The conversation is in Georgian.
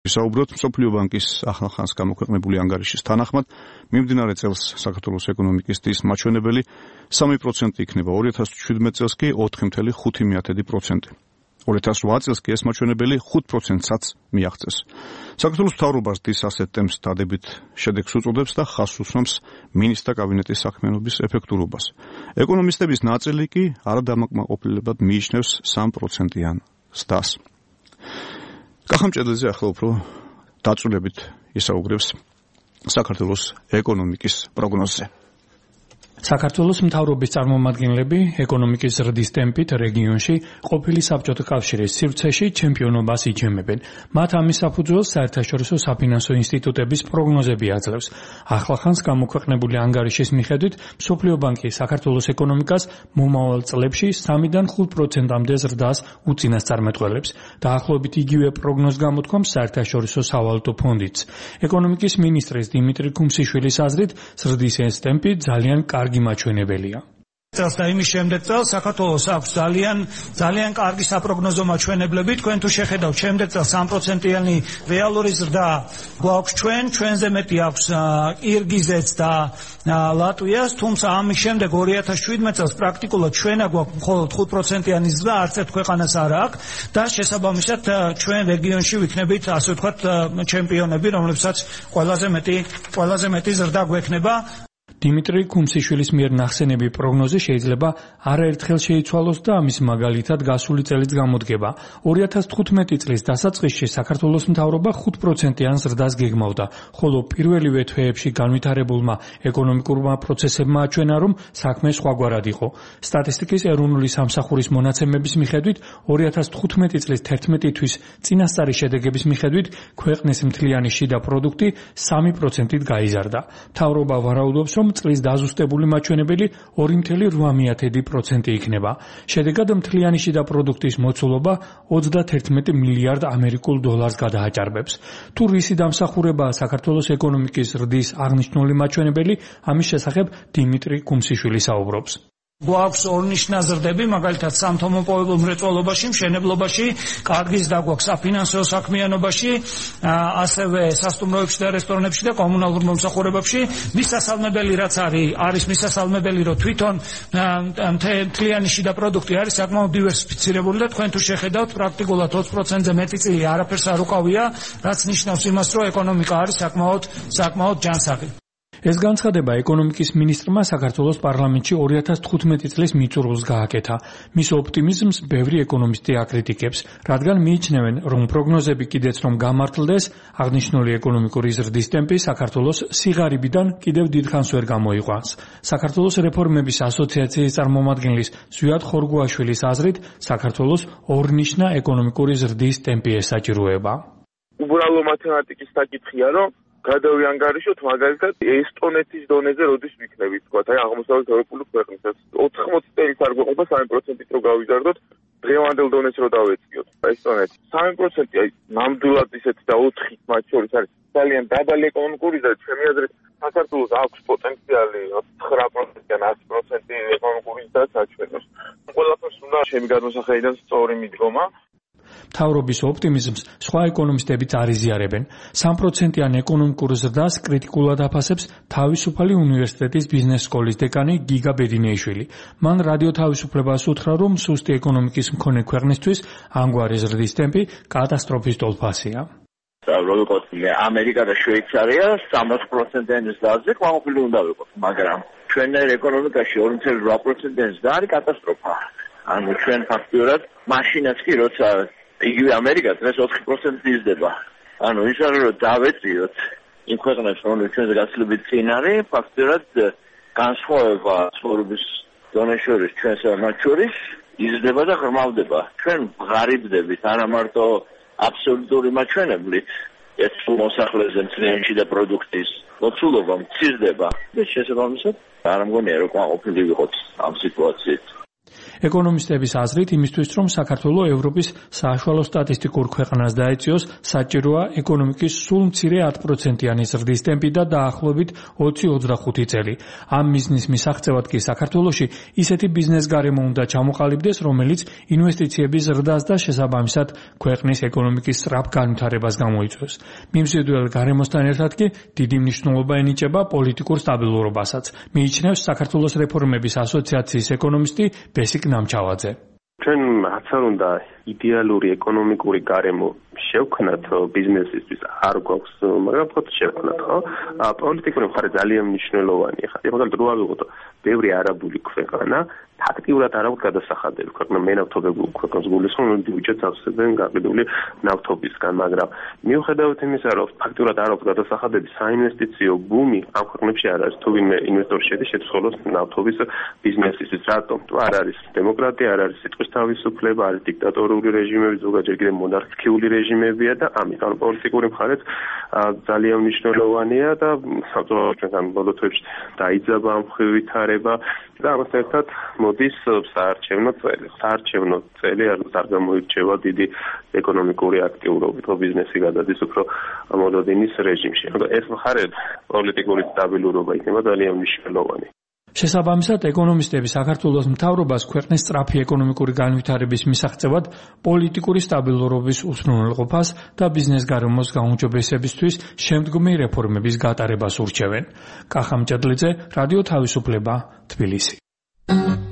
ვისაუბროთ მსოფლიო ბანკის ახლახანს გამოქვეყნებული ანგარიშის თანახმად, მიმდინარე წელს საქართველოს ეკონომიკის დის მაჩვენებელი 3% იქნება, 2017 წელს კი 4.5%. 2008 წელს კი ეს მაჩვენებელი 5%-საც მიაღწევს. საქართველოს მთავრობას დის ასეთ ტემპს დადებით შედეგს უწოდებს და ხაზს უსვამს მინისტრთა კაბინეტის საქმიანობის ეფექტურობას. ეკონომისტების ნაწილი კი არადამაკმაყოფილებად მიიჩნევს 3%-იან ზრდას. კახამ ჭედლიძე ახლა უფრო დაწვრილებით ისაუბრებს საქართველოს ეკონომიკის პროგნოზზე. საქართველოს მთავრობის წარმომადგენლები ეკონომიკის ზრდის ტემპით რეგიონში ყოფილი საბჭოთა კავშირის სივრცეში ჩემპიონობას იჩემებენ. მათ ამის საფუძველს საერთაშორისო საფინანსო ინსტიტუტების პროგნოზები აძლევს. ახლახანს გამოქვეყნებული ანგარიშის მიხედვით, მსოფლიო ბანკი საქართველოს ეკონომიკას მომავალ წლებში 3-დან 5%-მდე ზრდას უწინასწარმეტყველებს. დაახლოებით იგივე პროგნოზს გამოთქვამს საერთაშორისო სავალუტო ფონდიც. ეკონომიკის მინისტრის დიმიტრი ქუმსიშვილის აზრით, ზრდის ეს ტემპი ძალიან კარგი მაჩვენებელია. წელს და იმის შემდეგ წელს საქართველოს აქვს ძალიან კარგი საპროგნოზო მაჩვენებლები. თქვენ თუ შეხედავთ შემდეგ წელს 3%-იანი რეალური ზრდა გვაქვს ჩვენზე მეტი აქვს კირგიზეთს და ლატვიას, თუმცა ამის შემდეგ 2017 წელს პრაქტიკულად ჩვენა გვაქვს მხოლოდ 5%-იანი ზრდა, არც ერთ ქვეყანას არ აქვს და შესაბამისად ჩვენ რეგიონში ვიქნებით ასე ვთქვათ ჩემპიონები, რომლებსაც ყველაზე მეტი ზრდა გვექნება. დიმიტრი ქუმსიშვილის მიერ ნახსენები პროგნოზი შეიძლება არაერთხელ შეიცვალოს და ამის მაგალითად გასული წელიც გამოდგება. 2015 წლის დასაწყისში საქართველოს მთავრობა 5%-იან ზრდას გეგმავდა, ხოლო პირველივე თვეებში განვითარებულმა ეკონომიკურმა პროცესებმა აჩვენა, რომ საქმე სხვაგვარად იყო. სტატისტიკის ეროვნული სამსახურის მონაცემების მიხედვით 2015 წლის 11 თვის წინასწარი შედეგების მიხედვით ქვეყნის მთლიანი შიდა პროდუქტი 3%-ით გაიზარდა. მთავრობა ვარაუდობს, რომ წლის დაზუსტებული მაჩვენებელი 2.8% იქნება. შედეგად მთლიანი შიდა პროდუქტის მოცულობა 31 მილიარდ ამერიკულ დოლარს გადააჭარბებს. თუ რისი დამსახურებაა საქართველოს ეკონომიკის ზრდის აღნიშნული მაჩვენებელი, ამის შესახებ დიმიტრი ქუმსიშვილი საუბრობს. გვაქვს ორნიშნა ზრდები, მაგალითად სამთო-მოპოვებულ მრეწველობაში, მშენებლობაში, კარგი ზრდა გვაქვს საფინანსო საქმიანობაში, ასევე სასტუმროებში და რესტორნებში და კომუნალურ მომსახურებებში. მისასალმებელი რაც არის მისასალმებელი, რომ თვითონ მთლიანი შიდა პროდუქტი არის საკმაოდ დივერსიფიცირებული და თქვენ თუ შეხედავთ პრაქტიკულად 20%-ზე მეტი წილი არაფერს არ უკავია, რაც ნიშნავს იმას, რომ ეკონომიკა არის საკმაოდ ჯანსაღი. ეს განცხადება ეკონომიკის მინისტრმა საქართველოს პარლამენტში 2015 წლის მიწურულს გააკეთა. მის ოპტიმიზმს ბევრი ეკონომისტი აკრიტიკებს, რადგან მიიჩნევენ, რომ პროგნოზები კიდეც რომ გამართლდეს, აღნიშნული ეკონომიკური ზრდის ტემპი საქართველოს სიღარიბიდან კიდევ დიდხანს ვერ გამოიყვანს. საქართველოს რეფორმების ასოციაციის წარმომადგენლის ზვიად ხორგუაშვილის აზრით, საქართველოს ორნიშნა ეკონომიკური ზრდის ტემპი ესაჭიროება. უბრალო მათემატიკის საკითხია, რომ გადავიანგარიშოთ მაგალითად ესტონეთის დონეზე როდის ვიქნებით, თქვა, აი აღმოსავლეთ ევროპული ქვეყნისას 80 წელს არ გვეყობა 3%-ით რომ გავიზარდოთ, დღევანდელ დონეს რომ დავეწიოთ. ესტონეთი 3%, აი ნამდვილად ისეთი და 4-ით მათ შორის არის ძალიან დაბალი ეკონომიკური და ჩემი აზრით საქართველოს აქვს პოტენციალი 9%-ან 10% ეკონომიკური და საჩვენოს. ყველაფერს უნდა ჩემი გადმოსახედიდან სწორი მიდგომა. მთავრობის ოპტიმიზმს სხვა ეკონომისტებიც არ იზიარებენ. 3%-იან ეკონომიკურ ზრდას კრიტიკულად აფასებს თავისუფალი უნივერსიტეტის ბიზნეს სკოლის დეკანი გიგა ბედინეიშვილი. მან რადიო თავისუფლებას უთხრა, რომ სუსტი ეკონომიკის მქონე ქვეყნისთვის ამგვარი ზრდის ტემპი კატასტროფის ტოლფასია. როგორც ამერიკა და შვეიცარია 3%-იან ზრდაზე კმაყოფილი უნდა ვიყოთ, მაგრამ ჩვენერ ეკონომიკაში 2.8%-იან ზრდა არის კატასტროფა. ანუ ჩვენ ფაქტიურად მაშინაც კი როცა იგივე ამერიკა დღეს 4% იზრდება. ანუ ის არის რომ დავეწიოთ იმ ქვეყნებს, რომლებიც ჩვენზე გაცილებით წინ არის, ფაქტიურად განსხვავება ცხოვრების დონეს შორის ჩვენსა და მათ შორის იზრდება და ღრმავდება. ჩვენ ღარიბდებით არა მარტო აბსოლუტური მაჩვენებლით, ეს მოსახლეზე მთლიანი შიდა პროდუქტის მოცულობა მცირდება. ეს შესაბამისად არ მგონია რომ ყოფილი ვიყოთ ამ სიტუაციით. ეკონომისტების აზრით, იმისთვის რომ საქართველოს ევროპის საშუალო სტატისტიკურ ქვეყანას დაეწიოს, საჭიროა ეკონომიკის სულ მცირე 10%-იანი ზრდის ტემპი და დაახლოებით 20-25 წელი. ამ მიზნის მისაღწევად კი საქართველოში ისეთი ბიზნეს გარემო უნდა ჩამოყალიბდეს, რომელიც ინვესტიციების ზრდას და შესაბამისად ქვეყნის ეკონომიკის სწრაფ განვითარებას გამოიწვევს. მიმზიდველ გარემოსთან ერთად კი დიდი მნიშვნელობა ენიჭება პოლიტიკურ სტაბილურობასაც, მიიჩნევს საქართველოს რეფორმების ასოციაციის ეკონომისტი ბესიკ ნამჩავაძე. ჩვენ რაც არ უნდა იდეალური ეკონომიკური გარემო შევქმნათ ბიზნესისთვის არ გვაქვს, მაგრამ ფოთ შევქმნათ, ხო? პოლიტიკური მხარე ძალიან მნიშვნელოვანია. ხა რო ავიღოთ ბევრი არაბული ქვეყანა, ფაქტიურად არ აქვს გადასახადები ქვეყნა მენავთობებულ ქვეყნას გულისხმობ ბიუჯეტს ავსებენ გაყიდული ნავთობისგან, მაგრამ მიუხედავად იმისა, რომ ფაქტიურად არ აქვს გადასახადები, საინვესტიციო ბუმი ამ ქვეყნებში არ არის. თუ ვინმე ინვესტორი შედის მხოლოდ ნავთობის ბიზნესისთვის, რატომ? თუ არ არის დემოკრატია, არ არის სიტყვის თავისუფლება, არის დიქტატორული რეჟიმები, ზოგადად კიდევ მონარქიული რეჟიმებია და ამიტომ პოლიტიკური მხარეც ძალიან მნიშვნელოვანია და საბრძოლო ჩვენთან ბოლო თვეებში დაიძაბა ამ ვითარება და ამასთან ერთად მოდის საარჩევნო წელი. საარჩევნო წელი არ გამოირჩევა დიდი ეკონომიკური აქტიურობით, ხო ბიზნესი გადადის უფრო მოლოდინის რეჟიმში. ეს მხარე პოლიტიკური სტაბილურობა იქნება ძალიან მნიშვნელოვანი. შესაბამისად, ეკონომისტები საქართველოს მთავრობას ქვეყნის სწრაფი ეკონომიკური განვითარების მისაღწევად პოლიტიკური სტაბილურობის უზრუნველყოფას და ბიზნეს გარემოს გაუმჯობესებისთვის შემდგომი რეფორმების გატარებას ურჩევენ. კახა მჭედლიძე, რადიო თავისუფლება, თბილისი.